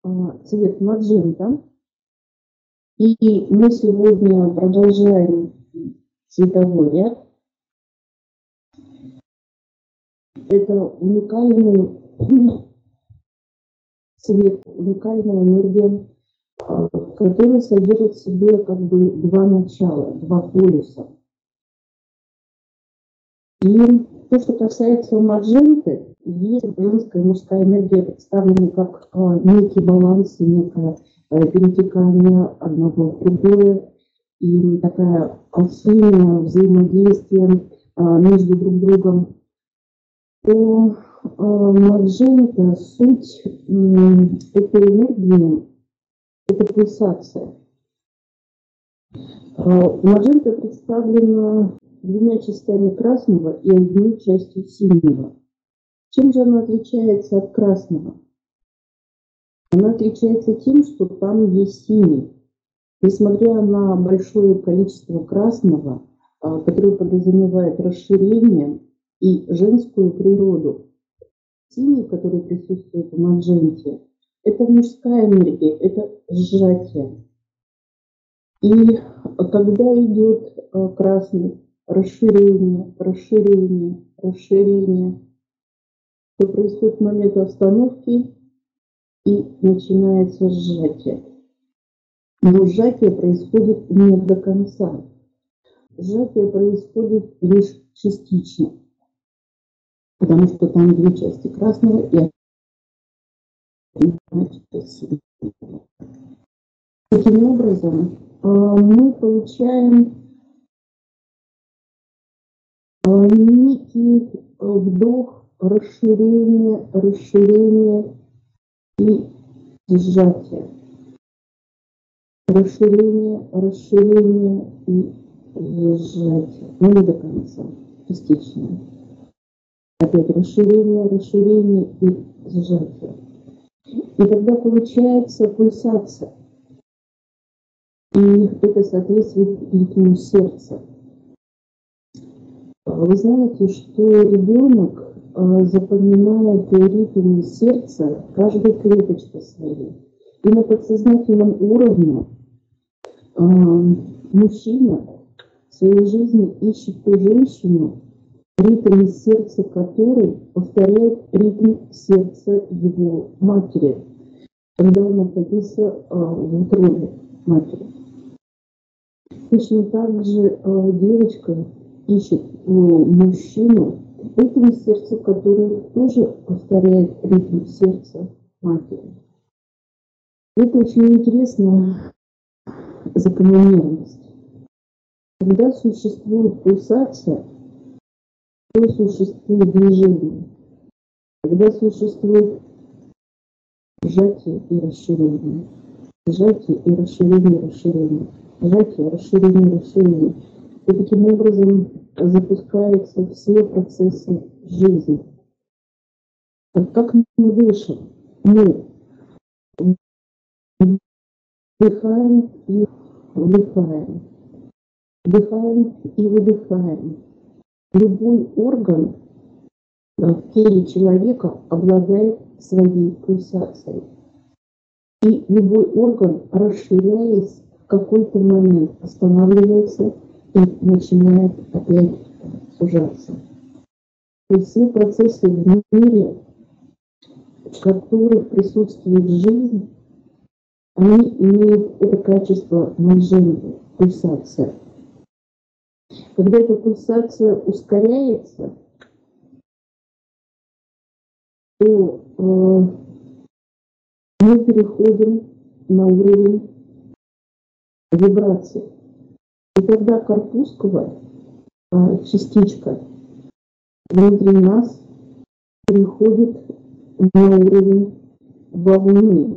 цвет маджента. И мы сегодня продолжаем цветовой ряд. Это уникальный цвет, уникальная энергия, который содержит в себе как бы два начала, два полюса. И то, что касается мадженты, есть женская и мужская энергия представлены как некий баланс, некое перетекание одного в другое, и такая алхимия, взаимодействие между друг другом. То маджента, суть этой энергии – это пульсация. Маджента представлена двумя частями красного и одной частью синего. Чем же она отличается от красного? Она отличается тем, что там есть синий. Несмотря на большое количество красного, которое подразумевает расширение и женскую природу, синий, который присутствует в мадженте, это мужская энергия, это сжатие. И когда идет красный, расширение, расширение, расширение, то происходит момент остановки и начинается сжатие. Но сжатие происходит не до конца. Сжатие происходит лишь частично, потому что там две части красного и одна часть синего. Таким образом, мы получаем некий вдох, расширение, расширение и сжатие. Расширение, расширение и сжатие. Но не до конца, частично. Опять расширение, расширение и сжатие. И тогда получается пульсация. И это соответствует ритму сердца. Вы знаете, что ребенок запоминает ритм сердца каждой клеточкой своей. И на подсознательном уровне мужчина в своей жизни ищет ту женщину, ритм сердца которой повторяет ритм сердца его матери, когда он находился в утробе матери. Точно так же девочка ищет мужчину, ритм сердца, который тоже повторяет ритм сердца матери. Это очень интересная закономерность. Когда существует пульсация, то существует движение. Когда существует сжатие и расширение, сжатие и расширение, расширение, сжатие, расширение, расширение. И таким образом запускаются все процессы жизни. Как мы дышим? Мы вдыхаем и выдыхаем. Вдыхаем и выдыхаем. Любой орган в теле человека обладает своей пульсацией. И любой орган, расширяясь, в какой-то момент останавливается и начинает опять сужаться. И все процессы в мире, в которых присутствует жизнь, они имеют это качество мадженты, пульсация. Когда эта пульсация ускоряется, то мы переходим на уровень вибраций. И тогда корпускула, частичка внутри нас переходит на уровень волны.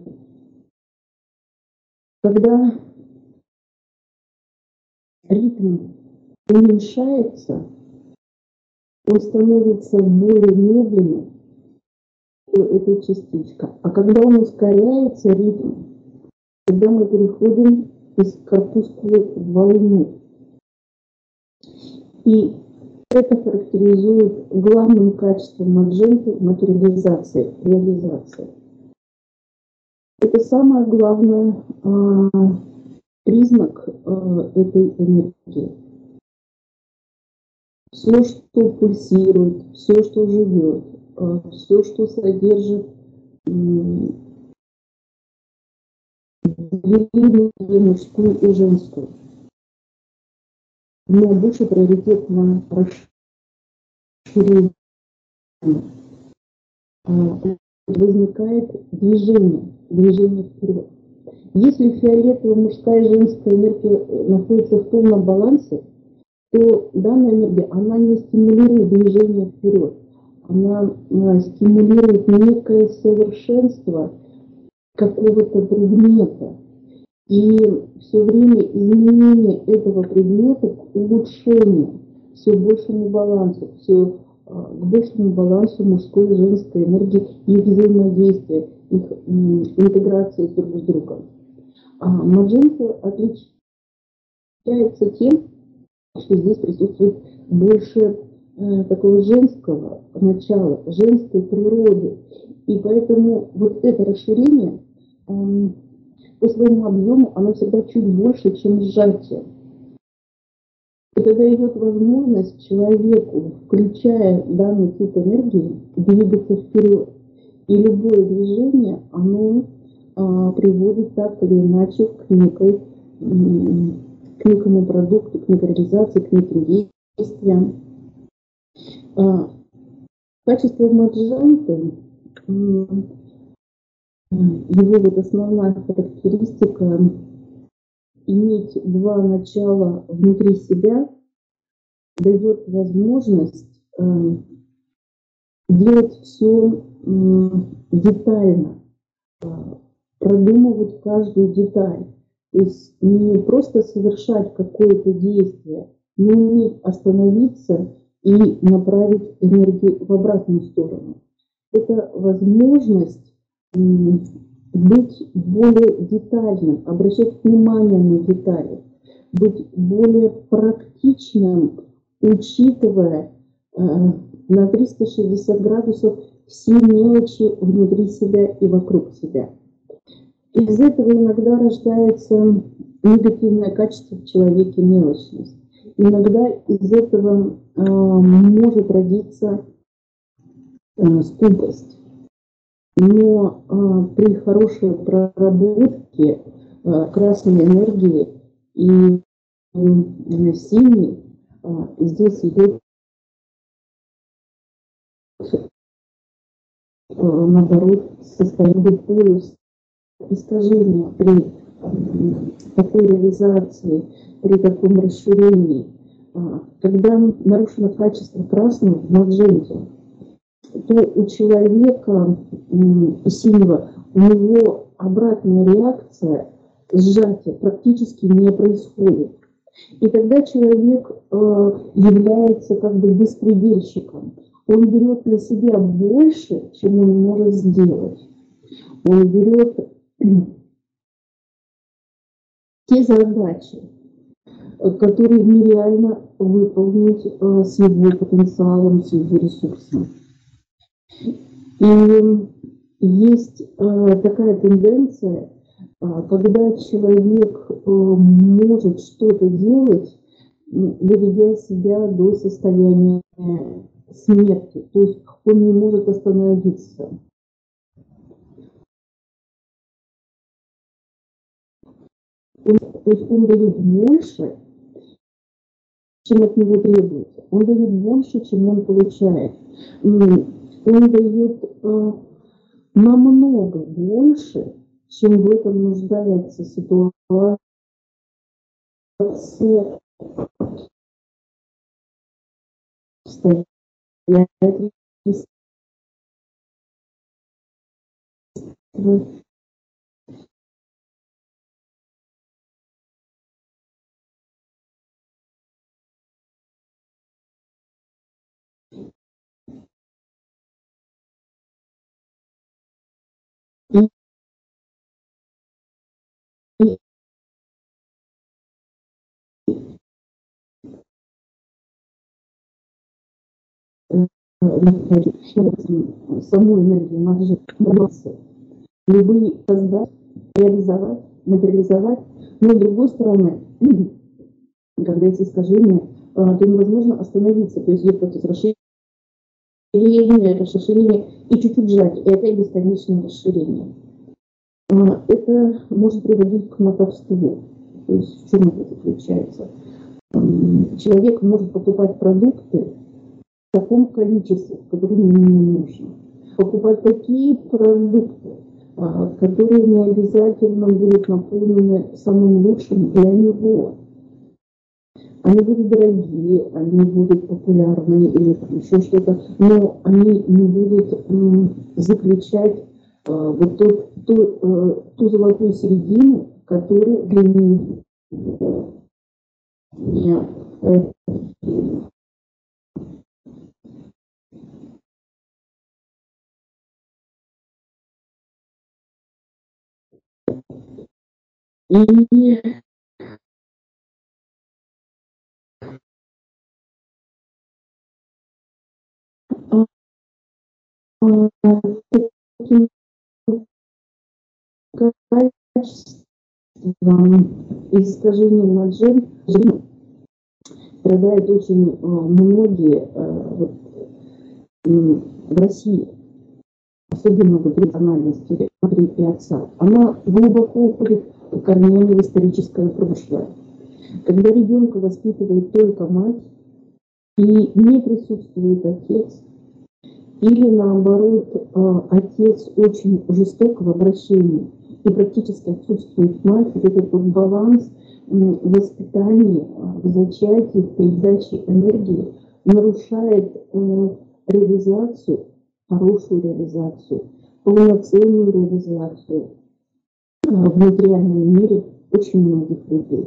Когда ритм уменьшается, он становится более медленным, то это частичка. А когда он ускоряется, ритм, тогда мы переходим из корпускулы в волну. И это характеризует главным качеством мадженты материализации, реализации. Это самое главное признак этой энергии. Все, что пульсирует, все, что живет, все, что содержит две энергии, мужскую и женскую. Но больше приоритет на расширение. Возникает движение вперед. Если фиолетовая мужская и женская энергия находится в полном балансе, то данная энергия, она не стимулирует движение вперед, она стимулирует некое совершенство какого-то предмета. И все время изменение этого предмета к улучшению, все большему балансу, все к большему балансу мужской и женской энергии, их взаимодействия, их интеграции друг с другом. Маджента отличается тем, что здесь присутствует больше такого женского начала, женской природы. И поэтому вот это расширение по своему объему, оно всегда чуть больше, чем сжатие. Это дает возможность человеку, включая данный тип энергии, двигаться вперед. И любое движение, оно приводит так или иначе к некому продукту, к некой реализации, к неким действиям. Качество мадженты, его вот основная характеристика иметь два начала внутри себя дает возможность делать все детально, продумывать каждую деталь. То есть не просто совершать какое-то действие, но уметь остановиться и направить энергию в обратную сторону. Это возможность быть более детальным, обращать внимание на детали, быть более практичным, учитывая на 360 градусов все мелочи внутри себя и вокруг себя. Из этого иногда рождается негативное качество в человеке, мелочность. Иногда из этого может родиться скупость. Но при хорошей проработке красной энергии и синей здесь идет наоборот состояние полюса искажения при такой реализации, при таком расширении. Когда нарушено качество красного в мадженте, то у человека синего, у него обратная реакция, сжатие практически не происходит. И тогда человек является как бы беспредельщиком. Он берет на себя больше, чем он может сделать. Он берет те задачи, которые нереально выполнить с его потенциалом, с его ресурсом. И есть такая тенденция, когда человек может что-то делать, доведя себя до состояния смерти. То есть он не может остановиться. То есть он дает больше, чем от него требуется. Он дает больше, чем он получает. Он дает намного больше, чем в этом нуждается ситуация, саму энергию может любые создать, реализовать, материализовать. Но с другой стороны, когда есть искажения, то невозможно остановиться. То есть идет процесс расширения и чуть-чуть сжать, и опять бесконечное расширение. Это может приводить к мотовству. То есть в чем это заключается? Человек может покупать продукты в таком количестве, которое ему не нужно. Покупать такие продукты, которые не обязательно будут наполнены самым лучшим для него. Они будут дорогие, они будут популярные или там еще что-то, но они не будут заключать вот ту золотую середину, которая для них и таким качеством искажения наджен страдают очень многие в России, особенно в национальности матери и отца. Она глубоко уходит корнями в историческое прошлое. Когда ребенка воспитывает только мать и не присутствует отец, или наоборот, отец очень жесток в обращении и практически отсутствует мать, вот этот вот баланс воспитания, в зачатии, в передаче энергии нарушает реализацию, хорошую реализацию, полноценную реализацию в материальном мире очень многих людей.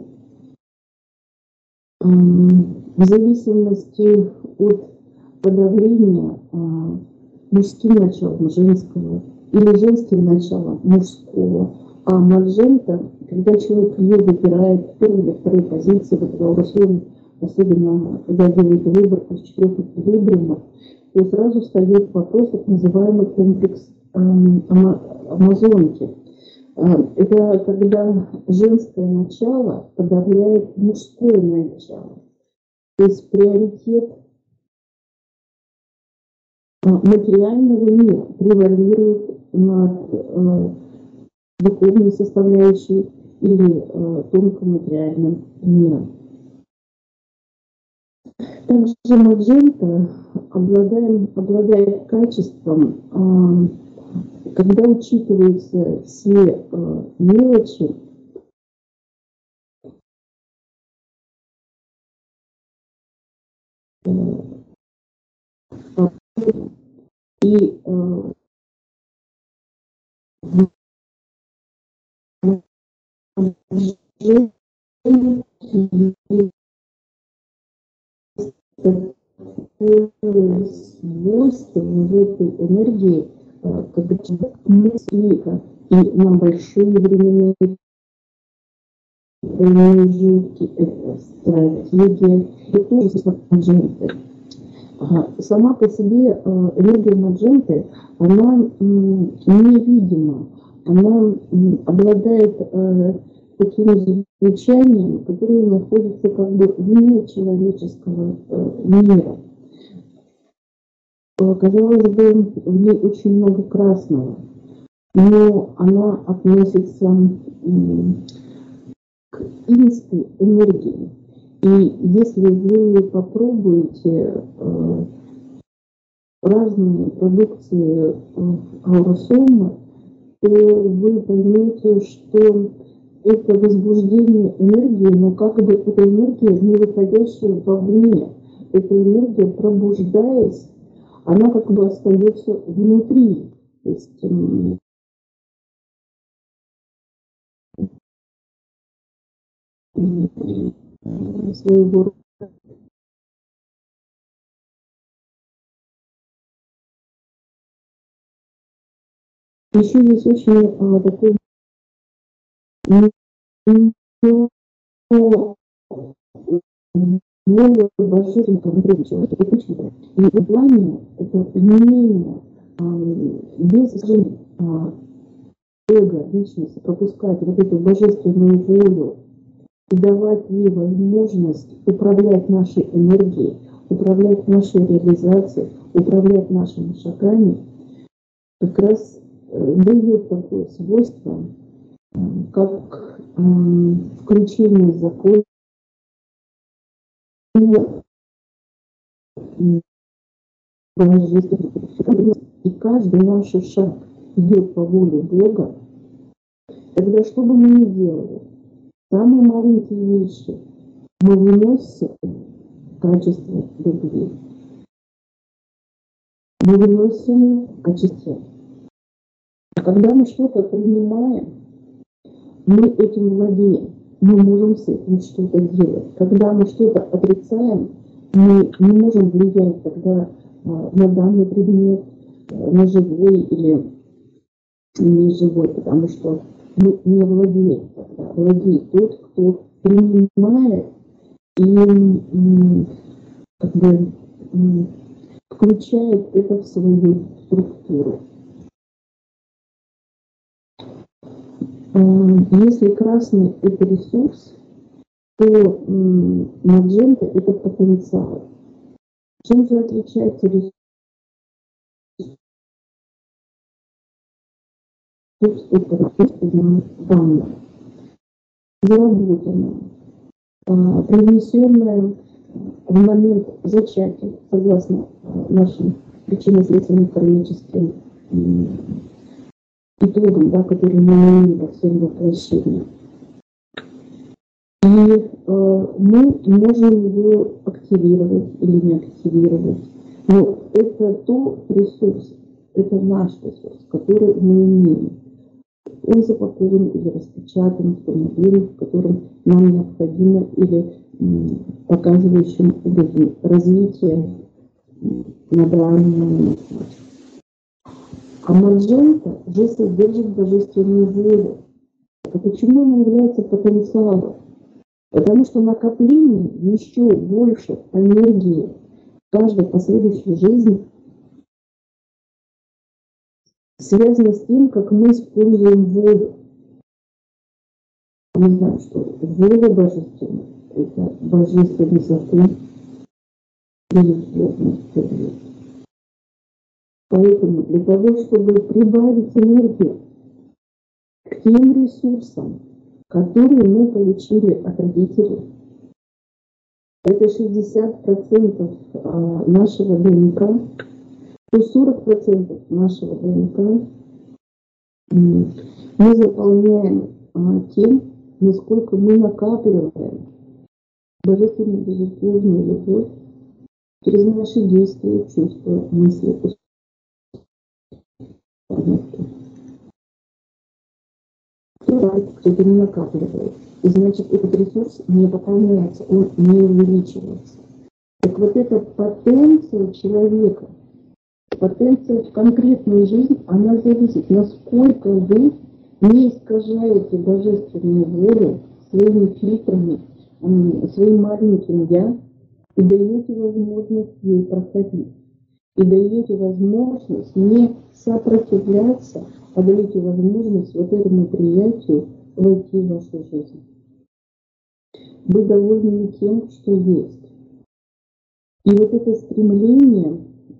В зависимости от подавления мужским началом женского или женским началом мужского. А маджента, когда человек ее выбирает в первой или второй позиции, в православии, особенно когда делает выбор из 4 эквилибриумов, то сразу встает вопрос так называемый комплекс амазонки. Это когда женское начало подавляет мужское начало. То есть приоритет материального мира превалирует над духовной составляющей или тонкоматериальным миром. Также маджента обладает качеством, когда учитываются все мелочи, и свойства в этой энергии, когда человек мыслика и на большие временные промежутки, это стратегия, это тоже мадженты. Сама по себе энергия мадженты, она невидима, она обладает таким звучанием, которое находится как бы вне человеческого мира. Казалось бы, в ней очень много красного, но она относится к инской энергии. И если вы попробуете разные продукции ауросома, то вы поймете, что это возбуждение энергии, но как бы эта энергия, не выходящая вовне, эта энергия, пробуждаясь, она как бы остается внутри. То есть, своего рода. Еще есть очень такой более божественный внутри человека, и желание это умение без эго, личности, пропускать вот эту божественную волю и давать ей возможность управлять нашей энергией, управлять нашей реализацией, управлять нашими шагами, как раз дает такое свойство, как включение закона, и каждый наш шаг идет по воле Бога, тогда что бы мы ни делали, самые маленькие вещи мы выносим в качестве любви, мы выносим в качестве. А когда мы что-то принимаем, мы этим владеем, мы можем с этим что-то делать. Когда мы что-то отрицаем, мы не можем влиять тогда на данный предмет, на живой или не живой, потому что мы не владеем тогда. Владеет тот, кто принимает и как бы включает это в свою структуру. Если красный – это ресурс, то маджента – это потенциал. Чем же отличается ресурс от данного? Заработанное, привнесенное в момент зачатия, согласно нашим причинно-следственным кармическим итогам, да, которые мы имели во всем воплощении. И мы можем его активировать или не активировать. Но это тот ресурс, это наш ресурс, который мы имеем. Он запакован или распечатан в том объеме, в котором нам необходимо, или показывающим образом развитие на данный момент. А маджента уже содержит божественную волю. А почему она является потенциалом? Потому что накопление еще больше энергии в каждой последующей жизни связано с тем, как мы используем волю. Мы знаем, что воля божественная – это божественный закон, безусловно, вперед. Поэтому для того, чтобы прибавить энергию к тем ресурсам, которые мы получили от родителей, это 60% нашего ДНК, то 40% нашего ДНК мы заполняем тем, насколько мы накапливаем божественную безусловную любовь через наши действия, чувства, мысли, кто-то не накапливает. И значит, этот ресурс не пополняется, он не увеличивается. Так вот эта потенция человека, потенция в конкретную жизнь, она зависит, насколько вы не искажаете божественную волю своими фильтрами, своим маленьким «я» и даете возможность ей проходить. И даете возможность не сопротивляться, а даете возможность вот этому приятию войти в вашу жизнь. Быть довольны тем, что есть. И вот это стремление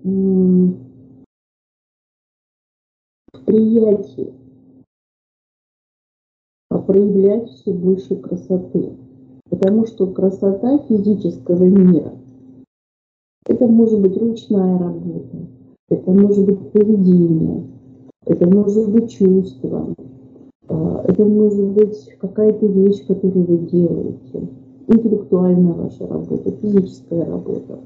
к приятию, проявлять все больше красоты. Потому что красота физического мира – это может быть ручная работа, это может быть поведение, это может быть чувство, это может быть какая-то вещь, которую вы делаете, интеллектуальная ваша работа, физическая работа.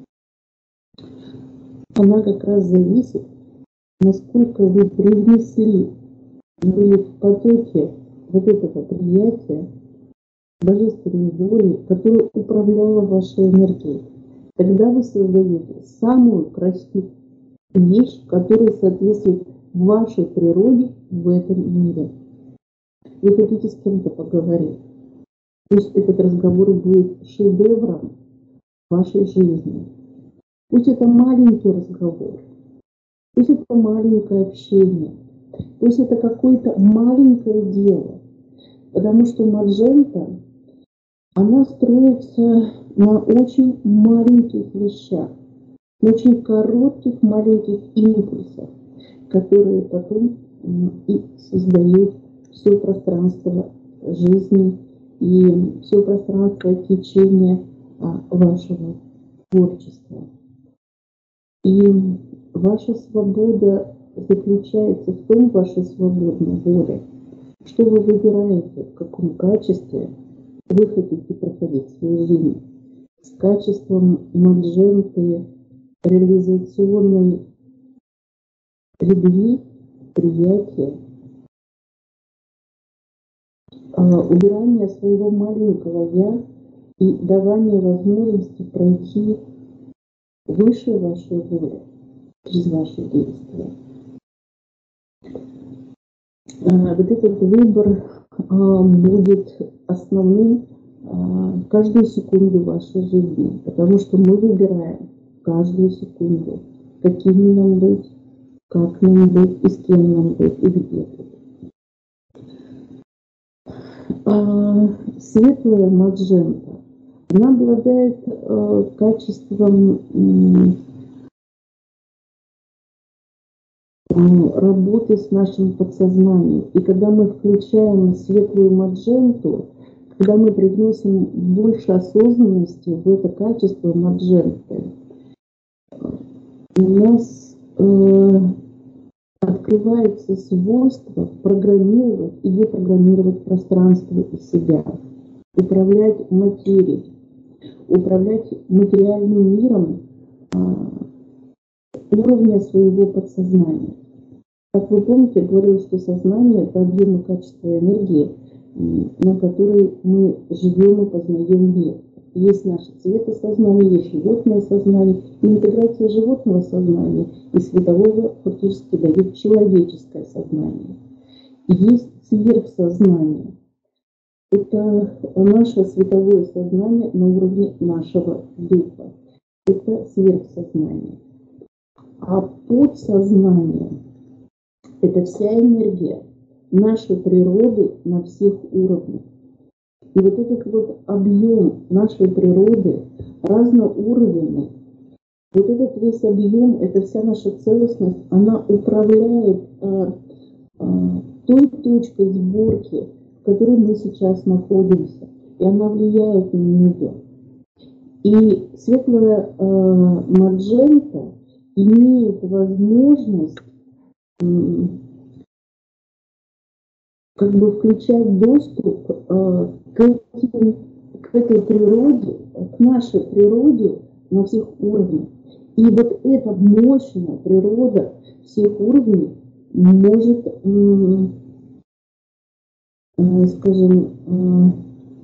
Она как раз зависит, насколько вы привнесли, были в потоке вот этого приятия, божественной воли, которая управляла вашей энергией. Тогда вы создаете самую красивую вещь, которая соответствует вашей природе в этом мире. Вы хотите с кем-то поговорить. Пусть этот разговор будет шедевром вашей жизни. Пусть это маленький разговор, пусть это маленькое общение, То есть это какое-то маленькое дело, потому что маджента, она строится на очень маленьких вещах, на очень коротких маленьких импульсах, которые потом и создают все пространство жизни и все пространство течения вашего творчества. И ваша свобода заключается в том, ваша свободная воля, что вы выбираете, в каком качестве вы хотите проходить свою жизнь. С качеством мадженты, реализационной любви, приятия, убирания своего маленького «я» и давания возможности пройти выше вашей воли через ваши действия. Вот этот выбор будет основным каждую секунду вашей жизни, потому что мы выбираем каждую секунду, какими нам быть, как нам быть, и с кем нам быть, и где быть. Светлая маджента, она обладает качеством работы с нашим подсознанием. И когда мы включаем светлую мадженту, когда мы приносим больше осознанности в это качество мадженты, у нас открывается свойство программировать и депрограммировать пространство и себя, управлять материей, управлять материальным миром уровня своего подсознания. Как вы помните, я говорила, что сознание – это объем и качество энергии, на которой мы живем и познаем мир. Есть наше цветосознание, есть животное сознание. И интеграция животного сознания и светового фактически дает человеческое сознание. И есть сверхсознание. Это наше световое сознание на уровне нашего духа. Это сверхсознание. А подсознание – это вся энергия нашей природы на всех уровнях. И вот этот вот объем нашей природы разноуровневый, вот этот весь объем, это вся наша целостность, она управляет той точкой сборки, в которой мы сейчас находимся, и она влияет на нее. И светлая маджента имеет возможность как бы включать доступ к этой природе, к нашей природе на всех уровнях. И вот эта мощная природа всех уровней может, скажем,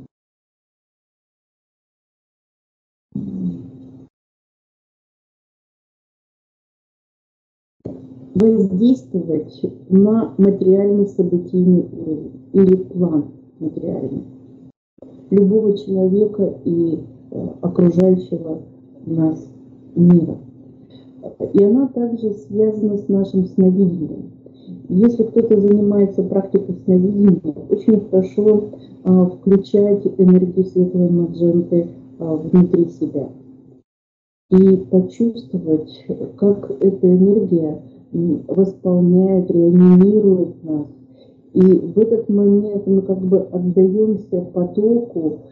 воздействовать на материальный событийный уровень или план материальный любого человека и окружающего нас мира. И она также связана с нашим сновидением. Если кто-то занимается практикой сновидения, очень хорошо включать энергию светлой мадженты внутри себя и почувствовать, как эта энергия восполняет, реанимирует нас. И в этот момент мы как бы отдаемся потоку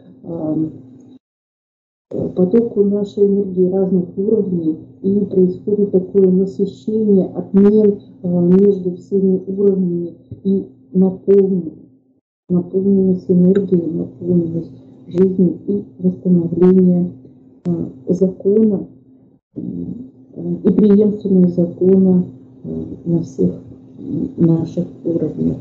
нашей энергии разных уровней, и происходит такое насыщение, обмен между всеми уровнями и наполненность энергией, наполненность жизнью и восстановление закона и преемственность закона на всех наших уровнях.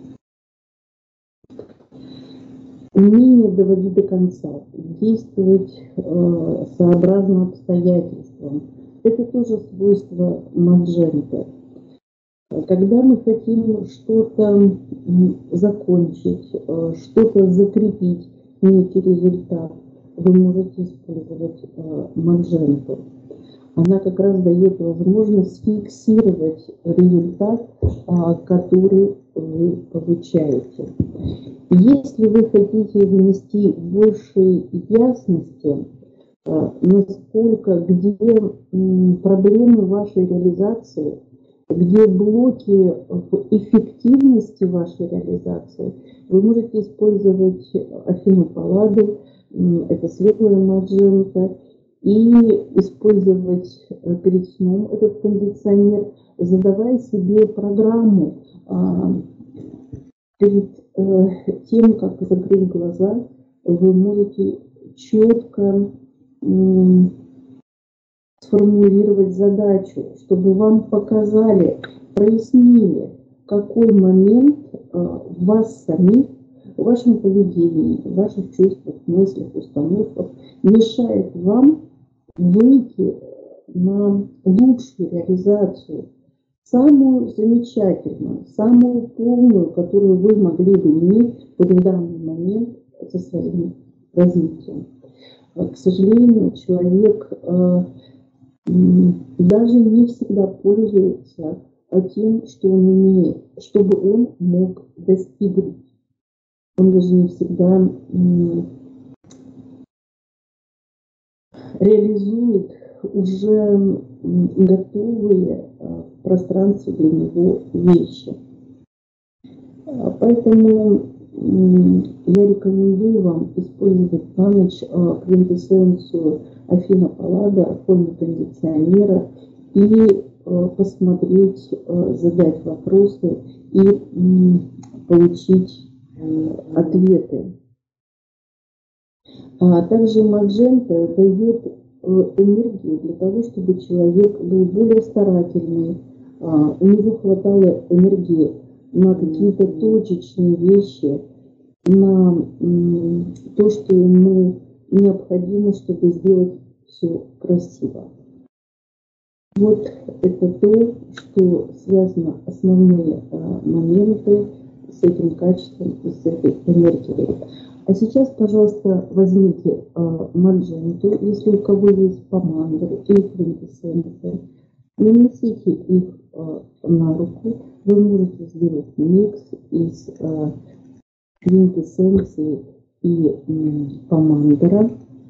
Умение доводить до конца, действовать сообразно обстоятельствам. Это тоже свойство мадженты. Когда мы хотим что-то закончить, что-то закрепить, некий результат, вы можете использовать мадженту. она как раз дает возможность фиксировать результат, который вы получаете. Если вы хотите внести больше ясности, насколько, где проблемы вашей реализации, где блоки в эффективности вашей реализации, вы можете использовать Афину Палладу, это светлая маджента, и использовать перед сном этот кондиционер, задавая себе программу перед тем, как закрыть глаза, вы можете четко сформулировать задачу, чтобы вам показали, прояснили, какой момент вас самих, в вашем поведении, в ваших чувствах, мыслях, установках мешает вам выйти на лучшую реализацию, самую замечательную, самую полную, которую вы могли бы иметь в данный момент со своим развитием. К сожалению, человек даже не всегда пользуется тем, что он имеет, чтобы он мог достигнуть. Он даже не всегда реализует уже готовые в пространстве для него вещи. Поэтому я рекомендую вам использовать на ночь квинтэссенцию Афина Паллада в форме кондиционера и посмотреть, задать вопросы и получить ответы. Также маджента дает энергию для того, чтобы человек был более старательный, у него хватало энергии на какие-то точечные вещи, на то, что ему необходимо, чтобы сделать все красиво. Вот это то, что связано, основные моменты с этим качеством и с этой энергией. А сейчас, пожалуйста, возьмите мадженту, если у кого есть помандра или квинтэссенция, нанесите их на руку. Вы можете сделать микс из квинтэссенции и помандра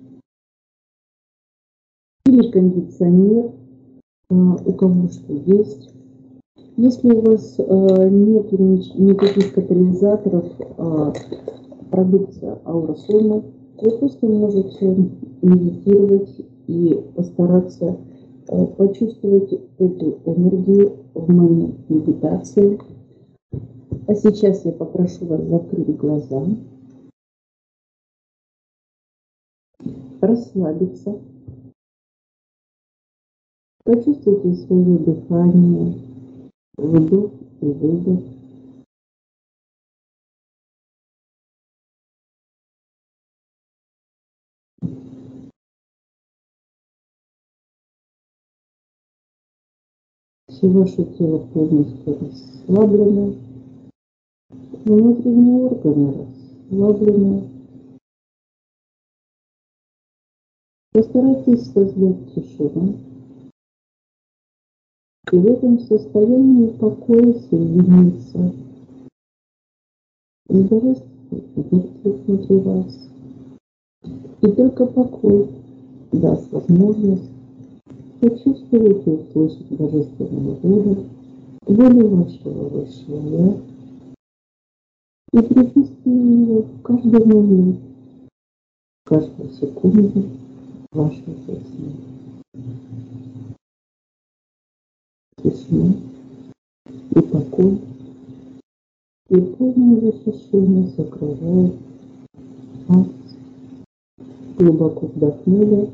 или кондиционер, у кого что есть. Если у вас нет никаких катализаторов, продукция ауросома, вы просто можете медитировать и постараться почувствовать эту энергию в момент медитации. А сейчас я попрошу вас закрыть глаза, расслабиться, почувствуйте свое дыхание, вдох и выдох. Все ваше тело полностью расслаблено, внутренние органы расслаблены. Постарайтесь создать тишину. И в этом состоянии покоя соединиться с божественной энергией внутри вас. И только покой даст возможность почувствовать и услышать божественную волю вашего высшего я и привести его в каждый момент, в каждую секунду вашей жизни. Тишина и покой и полное восхищение закрывает вас. Глубоко вдохнули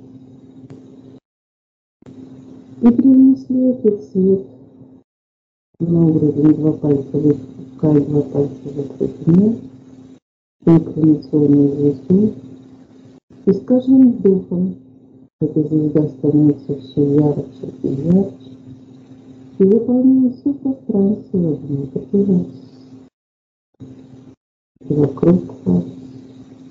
и принесли этот свет на уровень 2 пальца выше пупка и 2 пальца закрыть вниз, инкарнационную звезду. И с каждым вдохом эта звезда становится все ярче и ярче и заполняет все пространство внутри вас, вокруг вас,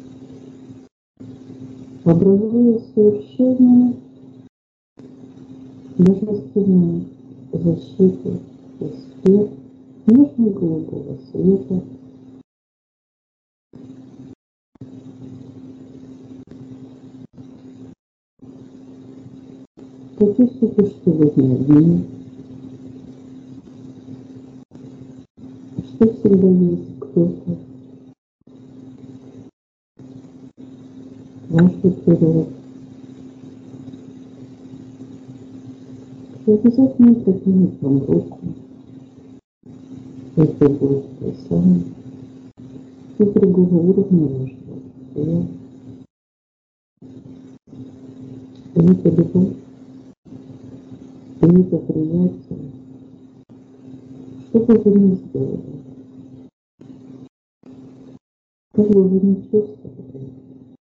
образуя совершенно божественную защиту и свет нежно-голубого света. Почувствуйте, что вы не одни, что всегда есть кто-то, ваш природа, кто обязательно протянет вам руку, если будет вы сами, из другого уровня вашего тела. И это любовь, и это приятие, что бы вы ни сделали, как бы вы ни чувствовали,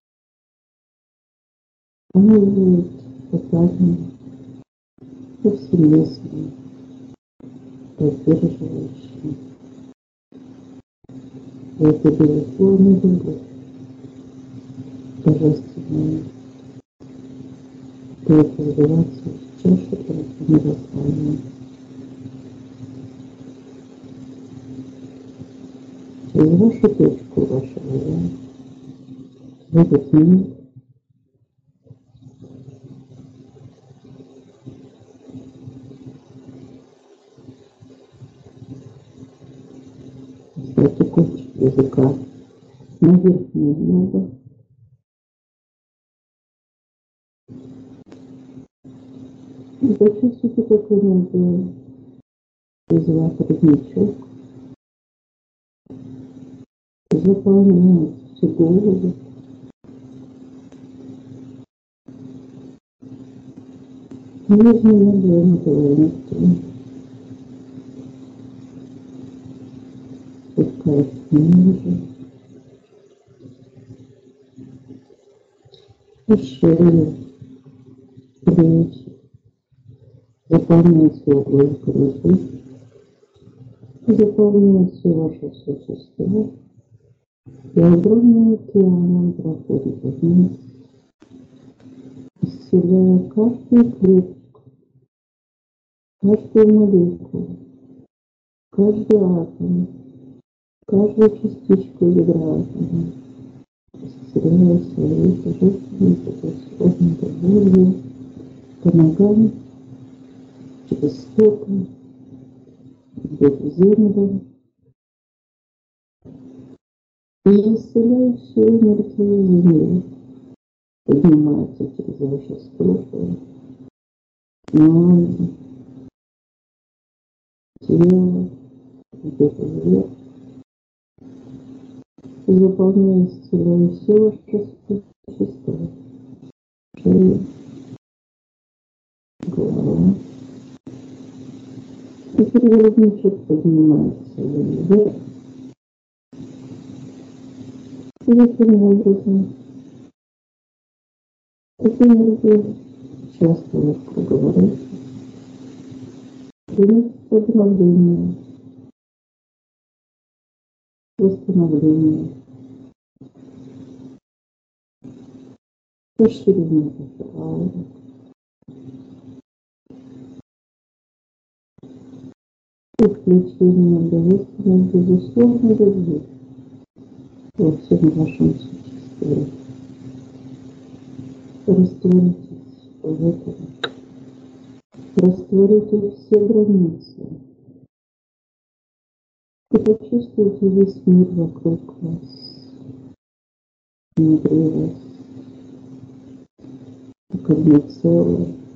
оно будет показано повсеместно, поддерживающим. И это безусловно любовь, божественная, будет развиваться в чаше этого мироздания. Через вашу точку вашего «я» в этот мир кстати, кончик языка на верхнее небо. И почувствуйте, как энергия из вас родничок заполняет всю голову. Нежно наблюдаем полностью. Спускается ниже. И шею, плечи. Заполняет всю область груди. Заполняет все ваше существо. И огромным океаном проходит вниз, исцеляя каждую клетку, каждую молекулу, каждый атом, каждую частичку ядра атома, исцеляя своей божественной безусловной любовью по ногам, через стопы, вдоль землю, и исцеляя всю энергию земли, поднимается через ваши стопы, ноги, тело, где-то вверх, и заполняя, исцеляя все ваше существо, шею, голова. И переворотничек поднимается вверх. И таким образом, эта энергия участвует в круговорот, приносит обновление, восстановление, расширение вашей ауры, и включение божественной безусловной любви во всем вашем существе. Растворитесь в этом, растворите все границы и почувствуйте весь мир вокруг вас, внутри вас, как одно целое.